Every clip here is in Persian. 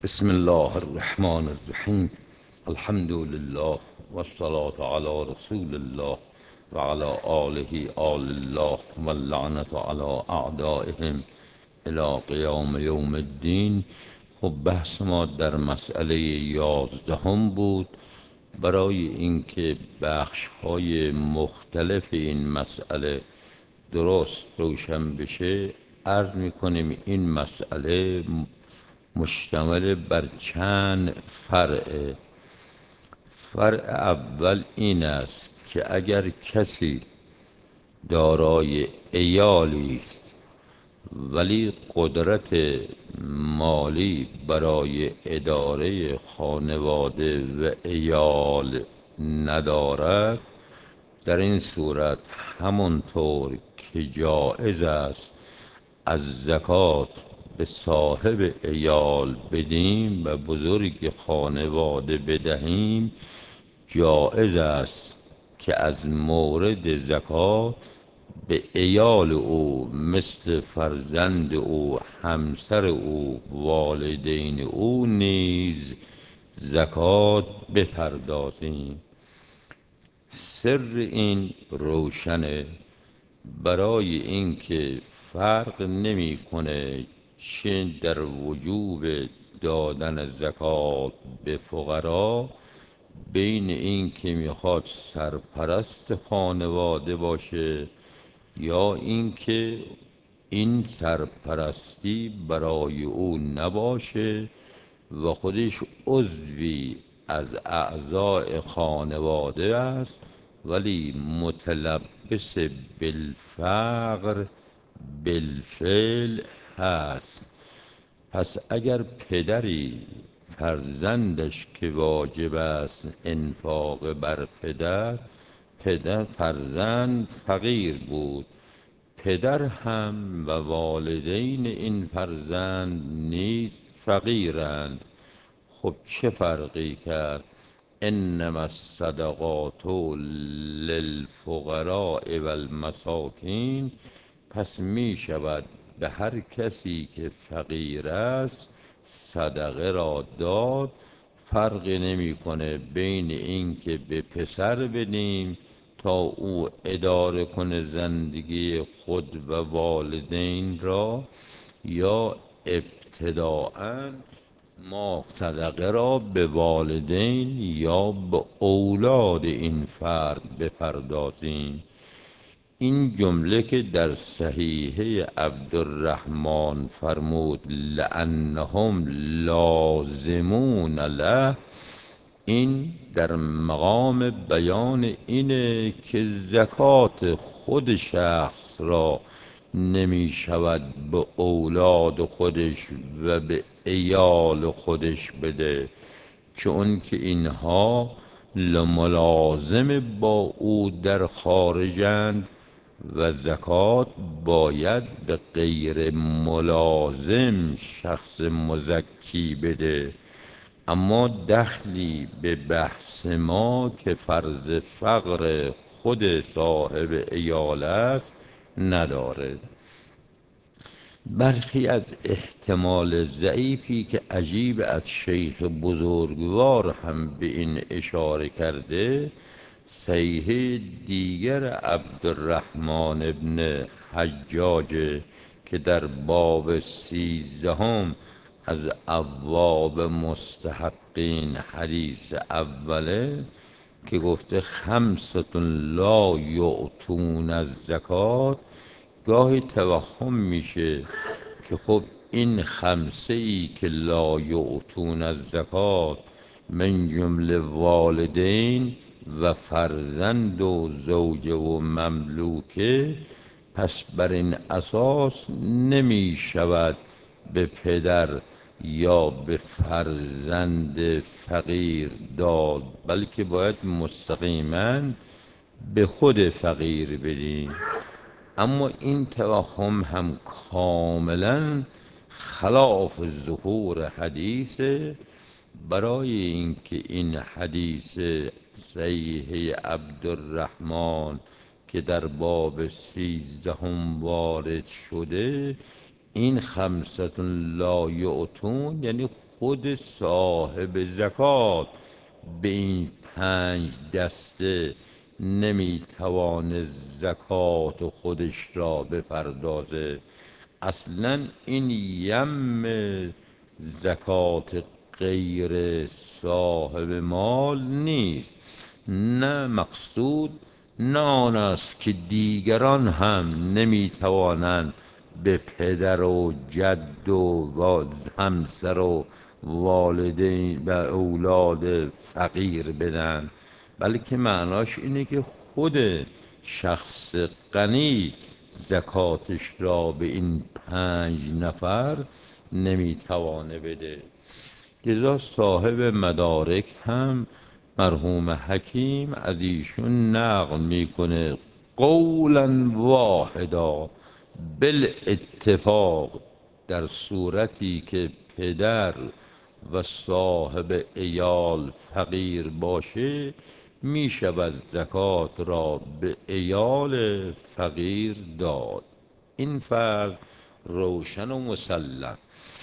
بسم الله الرحمن الرحیم. الحمد لله والصلاة على رسول الله و علی آله آل الله و اللعنة على اعدائهم الى قیام یوم الدین. خب بحث ما در مسئله 11 بود. برای اینکه بخش های مختلف این مسئله درست روشن بشه، عرض میکنیم این مسئله مشتمل بر چند فرع. فرع اول این است که اگر کسی دارای عیالی است ولی قدرت مالی برای اداره خانواده و عیال ندارد، در این صورت همانطور که جایز است از زکات به صاحب عیال بدیم و بزرگ خانواده بدهیم، جایز است که از مورد زکات به عیال او مثل فرزند او، همسر او، والدین او نیز زکات بپردازیم. سر این روشنه، برای اینکه فرق نمیکنه چه در وجوب دادن زکات به فقرا بین این که میخواد سرپرست خانواده باشه یا اینکه این سرپرستی برای او نباشه و خودش عضوی از اعضای خانواده است ولی متلبس بالفقر بالفعل هست. پس اگر پدری فرزندش که واجب است انفاق بر فرزند فقیر بود، پدر هم و والدین این فرزند نیز فقیرند، خب چه فرقی کرد؟ انما الصدقات للفقراء و المساکین. پس می شود به هر کسی که فقیر است صدقه را داد. فرقی نمیکنه بین این که به پسر بدیم تا او اداره کنه زندگی خود و والدین را، یا ابتداءً ما صدقه را به والدین یا به اولاد این فرد بپردازیم. این جمله که در صحیحه عبدالرحمن فرمود لأنهم لازمون له، این در مقام بیان اینه که زکات خود شخص را نمی شود به اولاد خودش و به عیال خودش بده، چون که اینها ملازم با او در خارجند و زکات باید به غیر ملازم شخص مزکی بده. اما دخلی به بحث ما که فرض فقر خود صاحب عیال است نداره. برخی از احتمال ضعیفی که عجیب از شیخ بزرگوار هم به این اشاره کرده، صحیحه دیگر عبدالرحمن ابن حجاج که در باب 13 از ابواب مستحقین حدیث اوله که گفته خمسة لا یعطون الزکات، گاهی توهم میشه که خب این خمسه ای که لا یعطون الزکات من جمله والدین و فرزند و زوجه و مملوکه، پس بر این اساس نمی شود به پدر یا به فرزند فقیر داد، بلکه باید مستقیما به خود فقیر بدیم. اما این توهم هم کاملا خلاف ظهور حدیثه. برای اینکه این حدیث صحیح عبدالرحمن که در باب 13 وارد شده، این خمسة لا یعطون یعنی خود صاحب زکات به این 5 دسته نمیتوانه زکات خودش را بپردازه. اصلا این یم زکات غیر صاحب مال نیست. نه، مقصود نه آن است که دیگران هم نمیتوانند به پدر و جد و همسر و والدین و اولاد فقیر بدن، بلکه معناش اینه که خود شخص غنی زکاتش را به این 5 نفر نمیتوانه بده. لذا صاحب مدارک هم مرحوم حکیم از ایشون نقل میکنه قولا واحدا بالاتفاق، در صورتی که پدر و صاحب عیال فقیر باشه می شود زکات را به عیال فقیر داد. این فرض روشن و مسلم.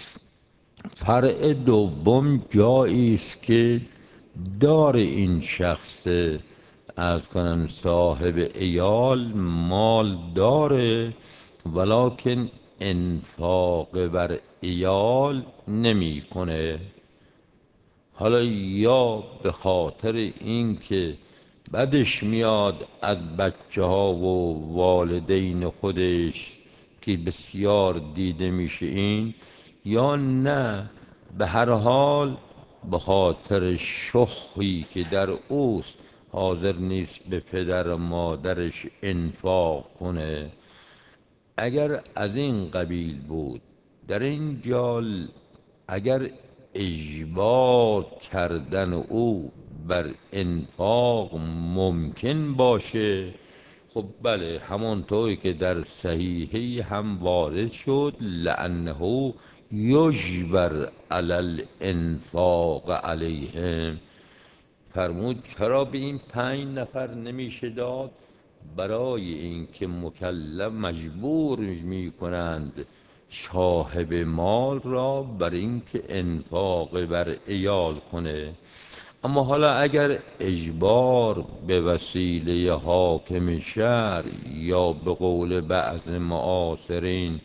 فرع دوم جایی است که دار این شخص از کنن صاحب عیال مال داره، ولکن انفاق بر عیال نمی کنه. حالا یا به خاطر اینکه بدش میاد از بچه ها و والدین خودش که بسیار دیده میشه این، یا نه به هر حال به خاطر شخی که در اوست حاضر نیست به پدر و مادرش انفاق کنه. اگر از این قبیل بود، در اینجا اگر اجبار کردن او بر انفاق ممکن باشه، خب بله، همانطوری که در صحیحی هم وارد شد لانه یجبر علی الانفاق علیهم، فرمود چرا به این 5 نفر نمیشه داد؟ برای اینکه مکلف مجبور می کنند صاحب مال را بر اینکه انفاق بر عیال کنه. اما حالا اگر اجبار به وسیله حاکم شهر یا به قول بعض معاصرین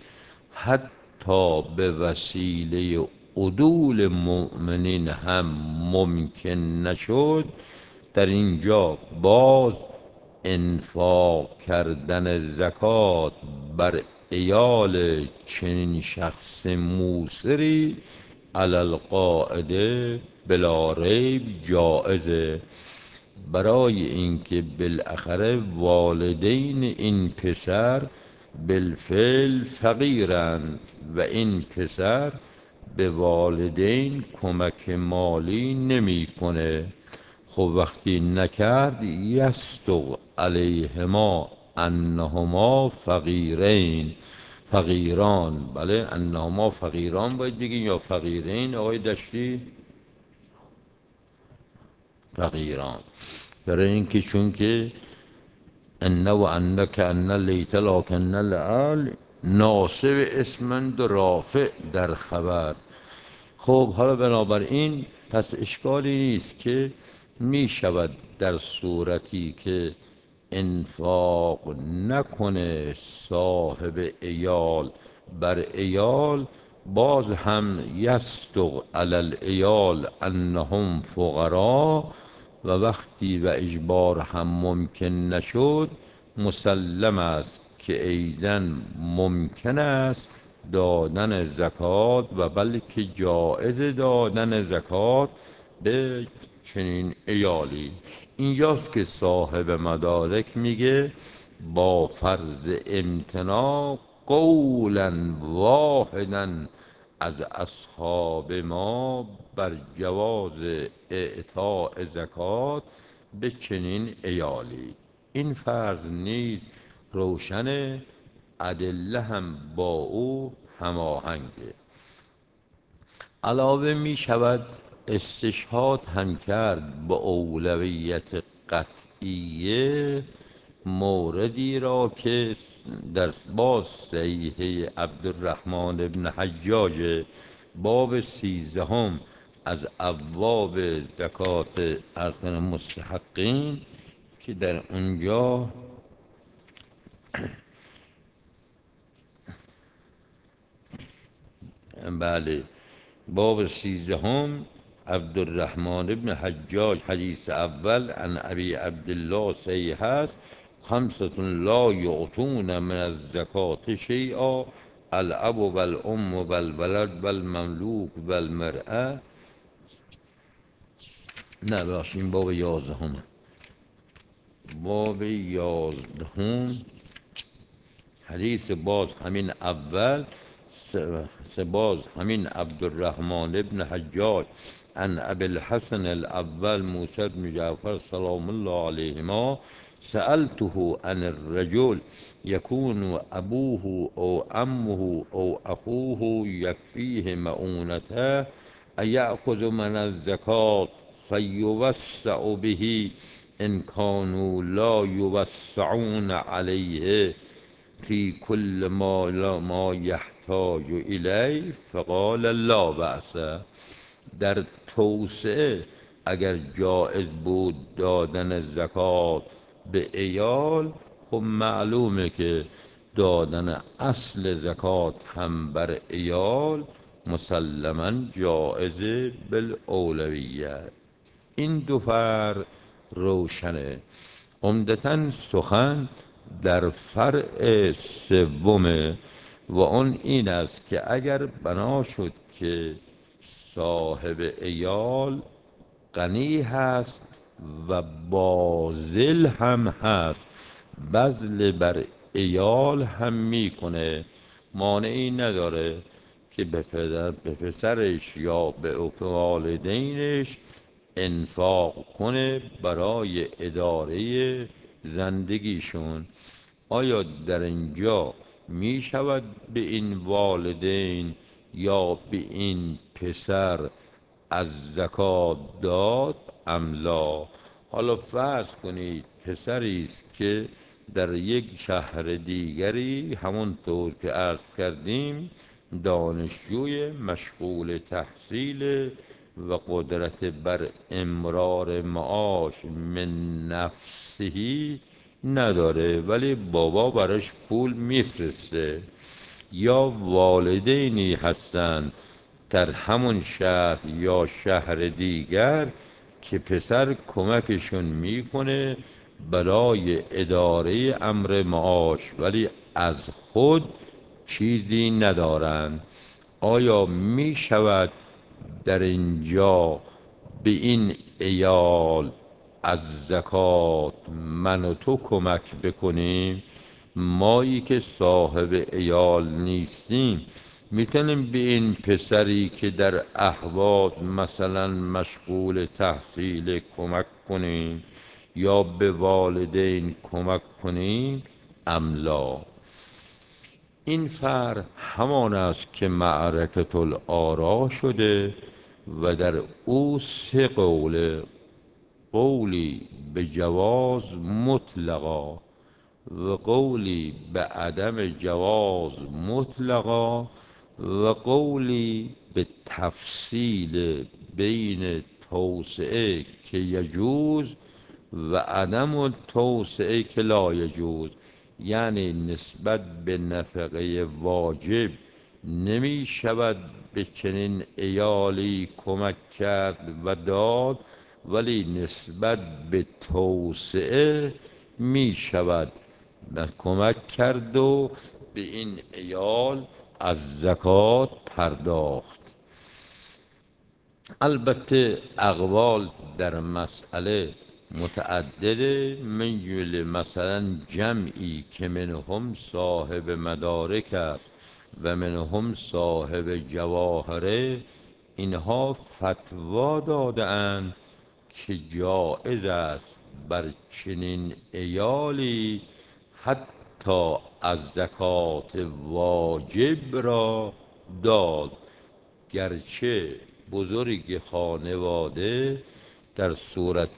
حتی به وسیله عدول مؤمنین هم ممکن نشد، در اینجا باز انفاق کردن زکات بر عیال چنین شخص موسری علی القاعده بلا ریب جایزه، برای اینکه بالاخره والدین این پسر بالفعل فقیرند و این پسر به والدین کمک مالی نمیکنه. خب وقتی نکرد یصدق علیهما انهما فقیران، بله انهما فقیران باید بگین یا فقیرین آقای دشتی؟ فقیران، برای اینکه چون که ان و انک ان لیت لکن لعل ناصب اسمند و رافع در خبر. خب حالا بنابراین پس اشکالی نیست که می شود در صورتی که انفاق نکنه صاحب عیال بر عیال، باز هم یصدق علی العیال انهم فقرا، و وقتی و اجبار هم ممکن نشد مسلم است که ایزن ممکن است دادن زکات و بلکه جایز دادن زکات به چنین عیالی. اینجاست که صاحب مدارک میگه با فرض امتناع قولا واحدا از اصحاب ما بر جواز اعطاء زکات به چنین عیالی. این فرض نیز روشن، ادله هم با او هماهنگه. علاوه می شود استشهاد هم کرد به اولویت قطعیه موردی را که در باز صحیح عبدالرحمن ابن حجاج باب 13 از ابواب زکات ارکان مستحقین که در اونجا بله باب 13 عبدالرحمن بن حجاج حدیث اول عن ابی عبدالله صحیح است: خمسة لا یعطون من الزکات شیئا: الاب و الام و الولد و المملوک و المرأة. نه بخش این باب 11 باب 11 حدیث باز همین اول باز همین عبدالرحمن ابن حجاج عن ابی الحسن الاول موسی بن جعفر سلام الله علیهما: سألته عن الرجل يكون ابوه او عمه او اخوه يكفيه مؤونته أيأخذ من الزكاة فيوسع به إن كانوا لا يوسعون عليه في كل ما يحتاج إليه؟ فقال لا بأس. در توسعه اگر جایز بود دادن زکات به عیال، خب معلومه که دادن اصل زکات هم بر عیال مسلما جایز بالاولویه. این دو فرق روشنه. عمدتاً سخن در فرع سومه و اون این است که اگر بنا شد که صاحب عیال غنی هست و باذل هم هست، بذل بر عیال هم میکنه، مانعی نداره که به پسرش یا به والدینش انفاق کنه برای اداره زندگیشون. آیا در اینجا می شود به این والدین یا به این پسر از زکات داد ام لا؟ حالا فرض کنید پسری است که در یک شهر دیگری همونطور که عرض کردیم دانشجوی مشغول تحصیل و قدرت بر امرار معاش من نفسهی نداره، ولی بابا براش پول میفرسته، یا والدینی هستند در همون شهر یا شهر دیگر که پسر کمکشون میکنه برای اداره امر معاش ولی از خود چیزی ندارند. آیا می شود در اینجا به این عیال از زکات من و تو کمک بکنیم؟ مایی که صاحب عیال نیستیم میتونیم به این پسری که در اهواز مثلا مشغول تحصیل کمک کنیم یا به والدین کمک کنیم ام لا؟ این فرق همان است که معرکة الآراء شده و در او سه قولی به جواز مطلقا و قولی به عدم جواز مطلقا و قولی به تفصیل بین توسعه که یجوز و عدم توسعه که لا یجوز. یعنی نسبت به نفقه واجب نمی شود به چنین عیالی کمک کرد و داد، ولی نسبت به توسعه می شود کمک کرد و به این عیال از زکات پرداخت. البته اقوال در مسئله متعدده، من جمله مثلا جمعی که منهم صاحب مدارک است و منهم صاحب جواهره، اینها فتوا داده اند که جایز است بر چنین عیالی حتی از زکات واجب را داد، گرچه بزرگ خانواده در صورت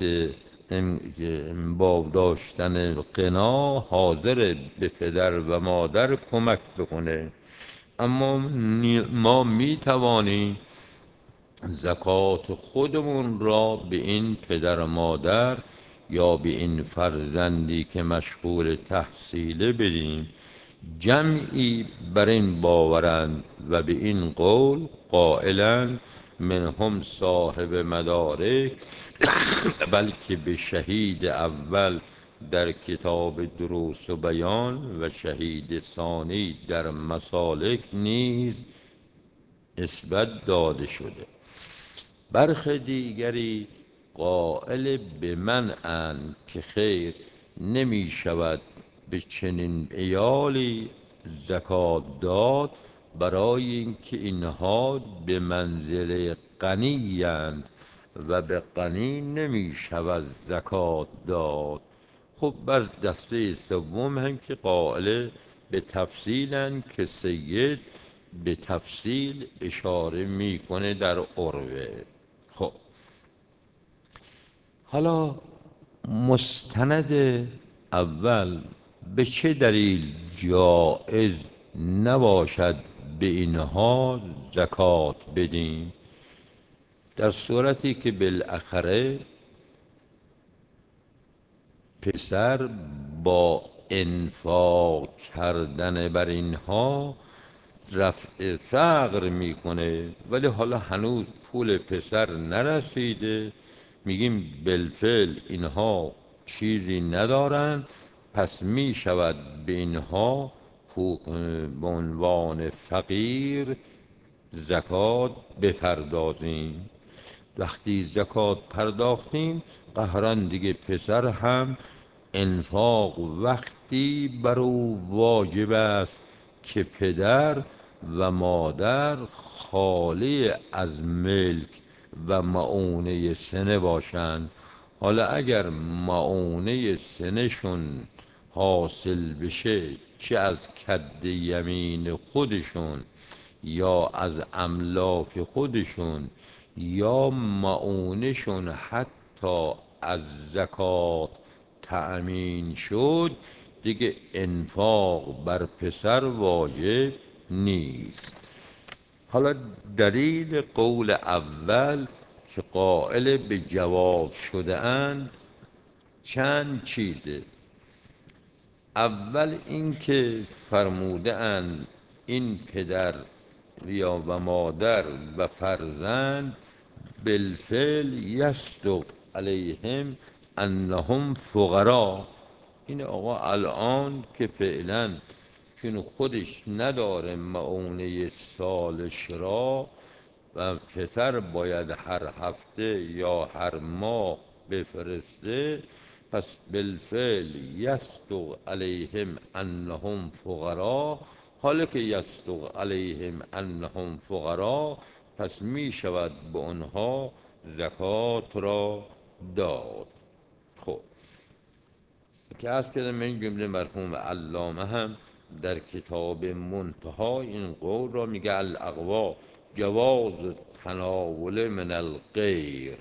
باب داشتن غنا حاضر به پدر و مادر کمک بکنه، اما ما می توانیم زکات خودمون را به این پدر و مادر یا به این فرزندی که مشغول تحصیله بدیم. جمعی بر این باورند و به این قول قائلند منهم صاحب مدارک، بلکه به شهید اول در کتاب دروس و بیان و شهید ثانی در مسالک نیز نسبت داده شده. برخ دیگری قائل به منعند که خیر نمی شود به چنین عیالی زکات داد، برای اینکه اینها به منزله غنی اند و به غنی نمی شود زکات داد. خب بر دسته سوم هم که قائل به تفصیلن که سید به تفصیل اشاره میکنه در عروه. خب حالا مستند اول به چه دلیل جائز نباشد به اینها زکات بدیم؟ در صورتی که بالاخره پسر با انفاق کردن بر اینها رفع فقر میکنه، ولی حالا هنوز پول پسر نرسیده، میگیم بالفعل اینها چیزی ندارن، پس میشود به اینها به عنوان فقیر زکات بپردازیم. وقتی زکات پرداختیم قهرن دیگه پسر هم انفاق وقتی بر او واجب است که پدر و مادر خالی از ملک و معونه سنه باشند. حالا اگر معونه سنشون حاصل بشه، چه از کد یمین خودشون یا از املاک خودشون یا معونشون حتی از زکات تأمین شد، دیگه انفاق بر پسر واجب نیست. حالا دلیل قول اول که قائل به جواب شده اند چند چیزه. اول اینکه فرموده اند این پدر یا و مادر و فرزند بالفعل یصدق علیهم انهم فقرا. این آقا الان که فعلا چون خودش نداره معونه سالش را و پسر باید هر هفته یا هر ماه بفرسته، پس بالفعل یصدق علیهم انهم فقرا. حالا که یصدق علیهم انهم فقرا، پس می شود به آنها زکات را داد. خب که از کردم این جمله مرحوم علامه هم در کتاب منتها این قول را میگه الاقوا جواز تناول من الغیر.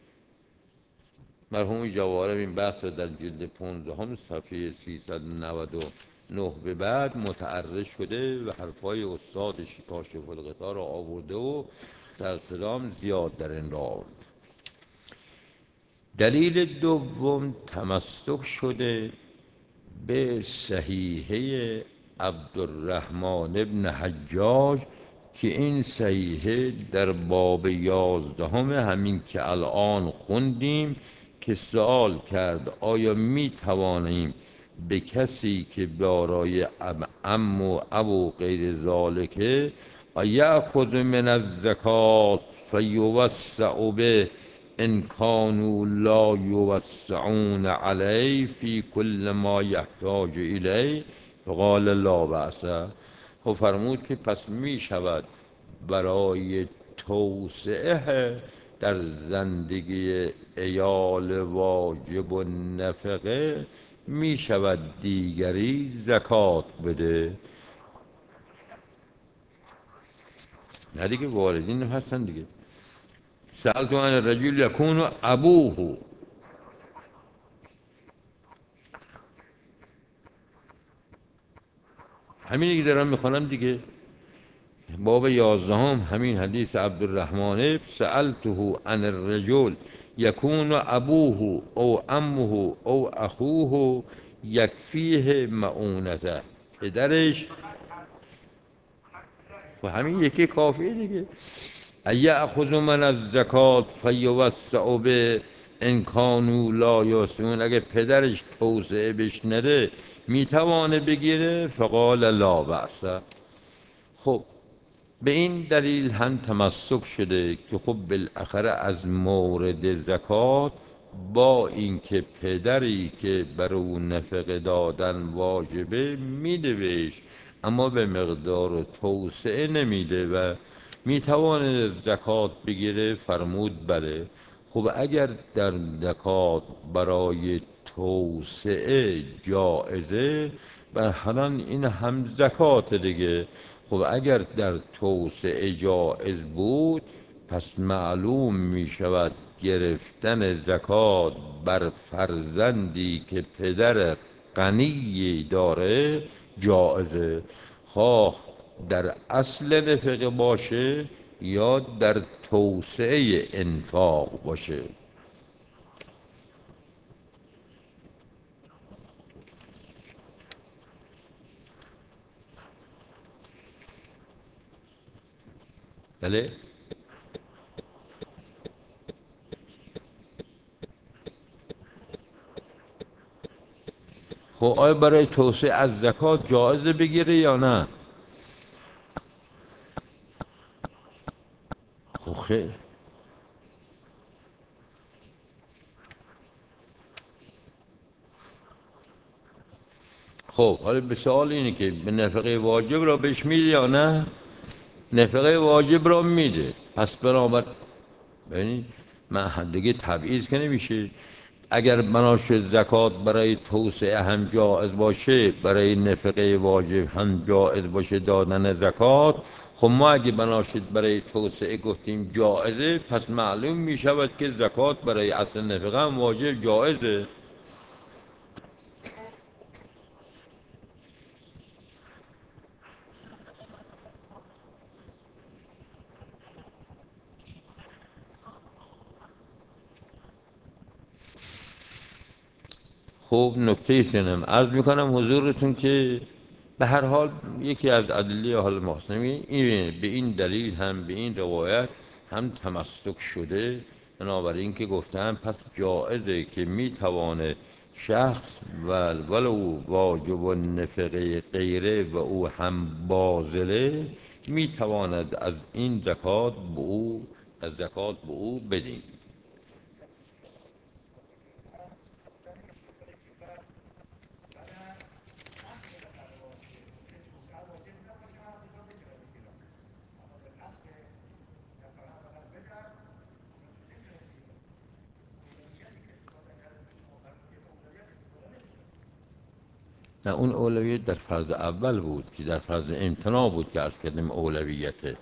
مرحوم جوارب این بحث در جلد 15 صفحه 399 به بعد متعرض شده و حرفای استاد کاشف الغطا را آورده و در سلام زیاد در این را. دلیل دوم تمسک شده به صحیحه عبدالرحمن ابن حجاج که این صحیحه در باب 11 همین که الان خوندیم که سوال کرد آیا می توانیم به کسی که دارای عم و ابو غیر ذالکه و یأخذ من الزکات فیوسع به ان کانوا لا یوسعون علیه فی کل ما یحتاج الیه، فقال لا بأس. خب فرمود که پس می شود برای توسعه در زندگی عیال واجب و نفقه می شود دیگری زکات بده. نه دیگه والدین هستن دیگه. سألت عن الرجل یکون ابوه، همینی که دارم میخوانم دیگه. باب 11 همین حدیث عبدالرحمن سألته عن الرجل یکون ابوه او عمه او اخوه یکفیه معونته، پدرش و همین یکی کافیه دیگه. یأخذ من الزکات فیوسع به ان کانوا لا یحسنون، اگه پدرش توسعه بهش نده میتوانه بگیره. فقال لا بأس. خب به این دلیل هم تمسک شده که خب بالاخره از مورد زکات با اینکه پدری که بر او نفقه دادن واجبه میده بهش، اما به مقدار توسعه نمیده و میتوانه زکات بگیره. فرمود بله. خب اگر در زکات برای توسعه جائزه، برحالا این هم زکات دیگه. خب اگر در توسعه جائز بود، پس معلوم می شود گرفتن زکات بر فرزندی که پدر غنی داره جائزه، خواه در اصل نفقه باشه یا در توسعه انفاق باشه. بله. خب آیا برای توسعه از زکات جایزه بگیره یا نه؟ خب خیلی خب. حالا به سوال اینه که به نفقه واجب را بهش میده یا نه؟ نفقه واجب را میده. پس بنابر ببینید من دیگه تبعیض که نمیشه. اگر بنا شد زکات برای توسعه هم جائز باشه، برای نفقه واجب هم جائز باشه دادن زکات، خب ما اگه بنا شد برای توسعه گفتیم جائزه، پس معلوم می شود که زکات برای اصل نفقه هم واجب جائزه. خب نکته سنم عرض میکنم حضورتون که به هر حال یکی از ادله حال محسنمی اینه، به این دلیل هم به این روایت هم تمسک شده. بنابراین که گفتم پس جائزه که میتوانه شخص ولو واجب و نفقه غیره و او هم باذله میتواند از این زکات به او از زکات به او بدین. نه اون اولویت در فرض اول بود که در فرض امتناع بود که عرض کردیم اولویته.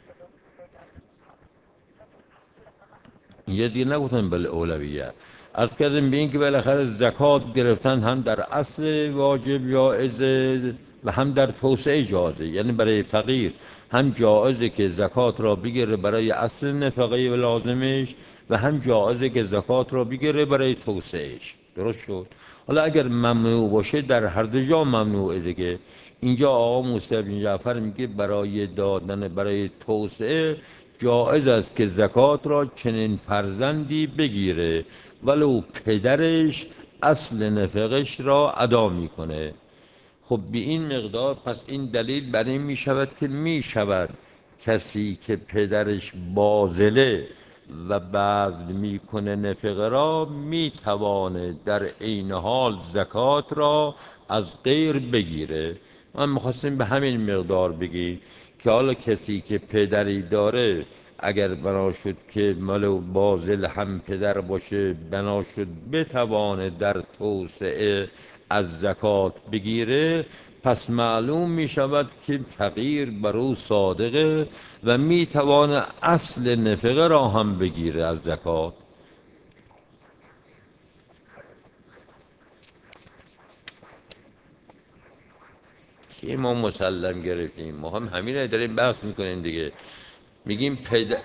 یه دیگه نگفتم بله اولویت، عرض کردیم به این که بالاخره زکات گرفتن هم در اصل واجب جائزه و هم در توسعه جائزه. یعنی برای فقیر هم جائزه که زکات را بگیره برای اصل نفقه و لازمش، و هم جائزه که زکات را بگیره برای توسعهش. درست شد؟ حالا اگر ممنوع باشه در هر دو جا ممنوعه دیگه. اینجا آقا موسی بن جعفر میگه برای دادن برای توسعه جایز است که زکات را چنین فرزندی بگیره ولو پدرش اصل نفقش را ادا میکنه. خب به این مقدار پس این دلیل بر این می شود که می شود کسی که پدرش باذله و بذل میکنه نفقه را میتوانه در عین حال زکات را از غیر بگیره. من میخواستیم به همین مقدار بگی که حالا کسی که پدری داره اگر بنا شد که مال باذل هم پدر باشه، بنا شد بتوانه در توسعه از زکات بگیره، پس معلوم می شود که فقیر بر او صادقه و می توانه اصل نفقه را هم بگیره از زکات. که ما مسلم گرفتیم، ما هم همین رو داریم بحث میکنیم دیگه. میگیم پدر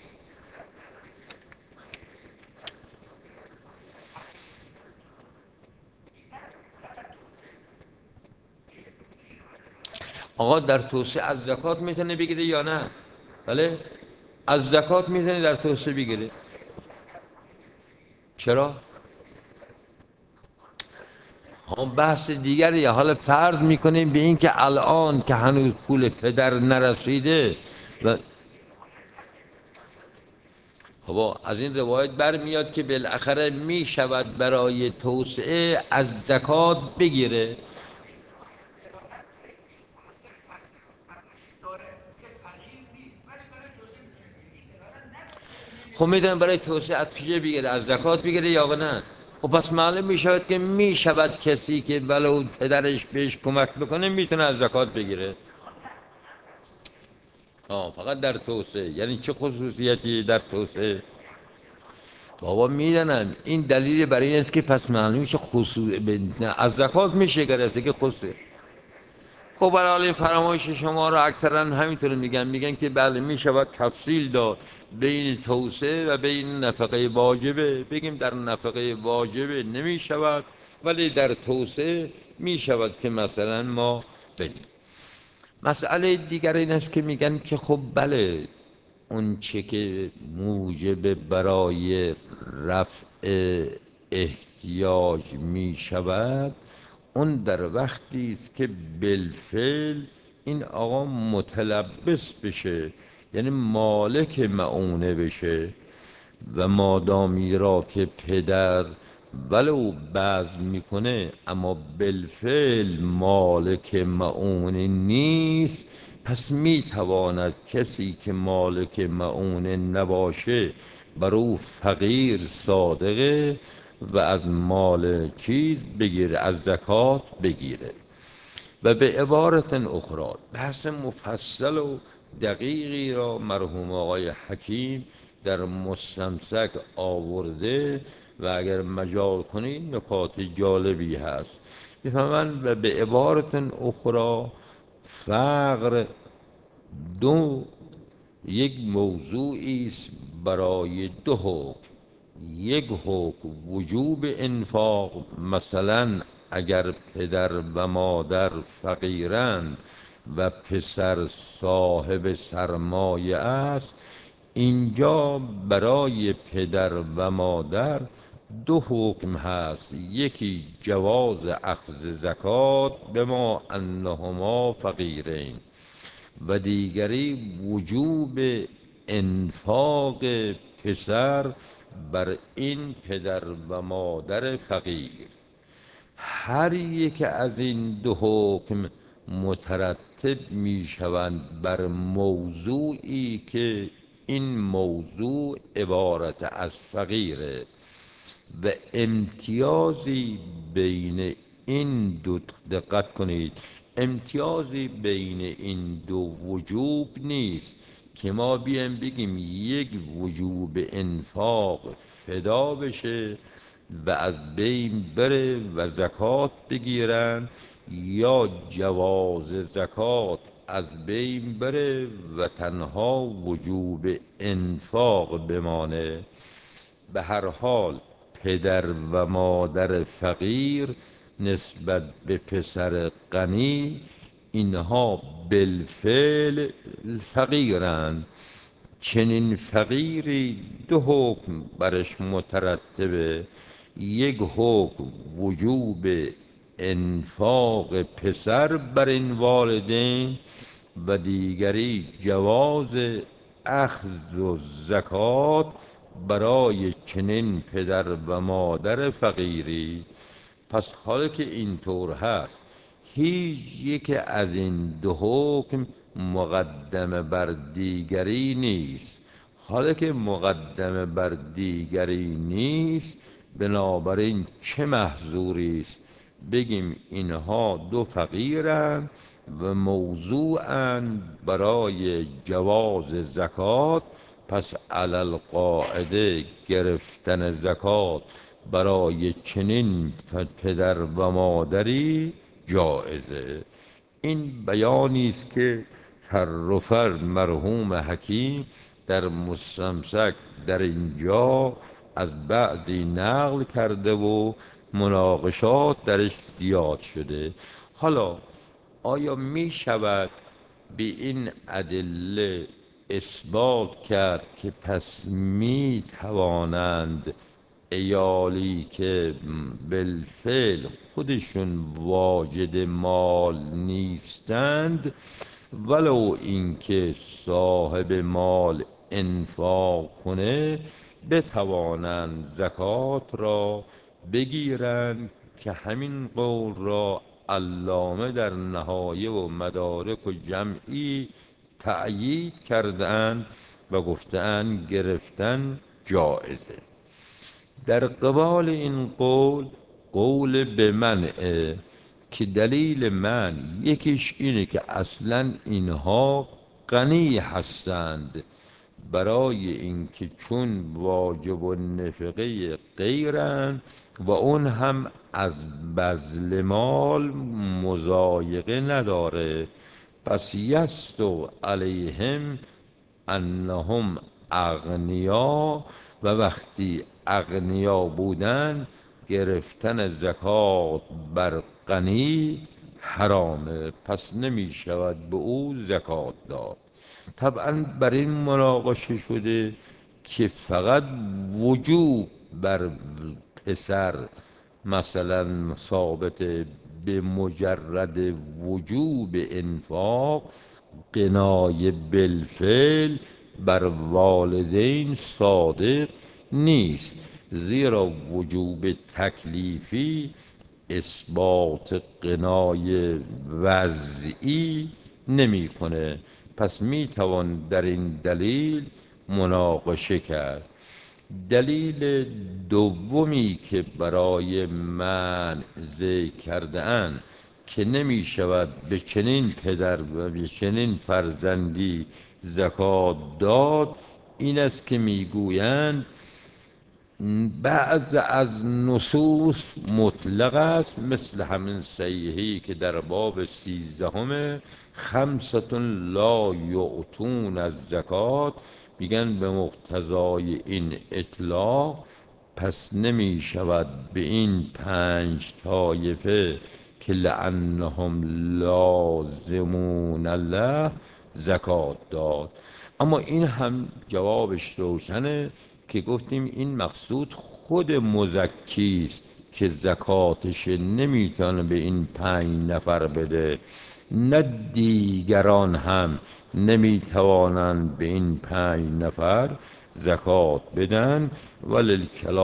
آقا در توسعه از زکات میتونه بگیره یا نه؟ بله، از زکات میتونه در توسعه بگیره. چرا؟ هم بحث دیگریه. حالا فرض میکنیم به این که الان که هنوز پول پدر نرسیده و خب از این روایت برمیاد که بالاخره میشود برای توسعه از زکات بگیره. خب میتونه برای توسعه از کجا بگیره؟ از زکات بگیره یا نه؟ خب پس معلوم میشود که میشود کسی که ولو پدرش بهش کمک بکنه میتونه از زکات بگیره. فقط در توسعه. یعنی چه خصوصیتی در توسعه؟ بابا میدنم این دلیل برای این است که پس معلوم میشه از زکات میشه گرفته که خصوصی. خب برای این فرمایش شما را اکثرا همینطور میگن که بله میشود تفصیل داد بین توسعه و بین نفقه واجبه. بگیم در نفقه واجبه نمیشود، ولی در توسعه میشود که مثلا ما بدیم. مسئله دیگر این است که میگن که خب بله اون چه که موجب برای رفع احتیاج می شود، اون در وقتی است که بالفعل این آقا متلبس بشه، یعنی مالک معونه بشه. و مادامی را که پدر ولو بذل میکنه اما بالفعل مالک معونه نیست، پس میتواند کسی که مالک معونه نباشه بر او فقیر صادقه و از مال چیز بگیره، از زکات بگیره. و به عبارت اخرى بحث مفصل و دقیقی را مرحوم آقای حکیم در مستمسک آورده و اگر مجال کنید نکات جالبی هست بفهمن. و به عبارت اخرى فقر یک موضوعی است برای دو حکم. یک حکم وجوب انفاق، مثلا اگر پدر و مادر فقیرند و پسر صاحب سرمایه است، اینجا برای پدر و مادر دو حکم هست. یکی جواز اخذ زکات بما انهما فقیرین، و دیگری وجوب انفاق پسر بر این پدر و مادر فقیر. هر یک از این دو حکم مترتب می شوند بر موضوعی که این موضوع عبارت از فقیره و امتیازی بین این دو، دقت کنید، امتیازی بین این دو وجوب نیست که ما بیایم بگیم یک وجوب انفاق فدا بشه و از بین بره و زکات بگیرن، یا جواز زکات از بین بره و تنها وجوب انفاق بمانه. به هر حال پدر و مادر فقیر نسبت به پسر غنی اینها بالفعل فقیرند. چنین فقیری دو حکم برش مترتبه. یک حکم وجوب انفاق پسر بر این والدین و دیگری جواز اخذ و زکات برای چنین پدر و مادر فقیری. پس حالا که اینطور هست هیچ یک از این دو حکم مقدم بر دیگری نیست. حالا که مقدم بر دیگری نیست، بنابراین چه محظوری است بگیم اینها دو فقیرند و موضوعند برای جواز زکات، پس علی القاعده گرفتن زکات برای چنین پدر و مادری جایزه. این بیانی است که کرفر مرحوم حکیم در مستمسک در اینجا از بعضی نقل کرده و مناقشات درش زیاد شده. حالا آیا می شود به این ادله اثبات کرد که پس می توانند ایالی که بالفعل خودشون واجد مال نیستند ولو اینکه صاحب مال انفاق کنه بتوانند زکات را بگیرند، که همین قول را علامه در نهایه و مدارک و جمعی تأیید کردند و گفتند گرفتن جایزه. در قبال این قول قول به منع، که دلیل من یکیش اینه که اصلا اینها غنی هستند، برای اینکه چون واجب و نفقه غیرند و اون هم از بذل مال مضایقه نداره، پس یستو علیهم انهم اغنیا، و وقتی اغنیا بودن گرفتن زکات بر غنی حرامه، پس نمی شود به او زکات داد. طبعا بر این مناقشه شده که فقط وجوب بر پسر مثلا ثابت به مجرد وجوب انفاق، غنای بالفعل بر والدین صادق نیست، زیرا وجوب تکلیفی اثبات غنای وضعی نمیکنه. پس میتوان در این دلیل مناقشه کرد. دلیل دومی که برای منع ذکر کرده اند که نمی شود به چنین پدر و به چنین فرزندی زکات داد، این است که میگویند بعض از نصوص مطلق است، مثل همین صحیحی که در باب 13 خمسة لا یعطون الزکات، میگن به مقتضای این اطلاق پس نمی شود به این 5 طایفه که لعنهم لازمون الله زکات داد. اما این هم جوابش روشنه که گفتیم این مقصود خود مزکی است که زکاتش نمیتونه به این 5 نفر بده، نه دیگران هم نمیتوانند به این 5 نفر زکات بدن. وللکلام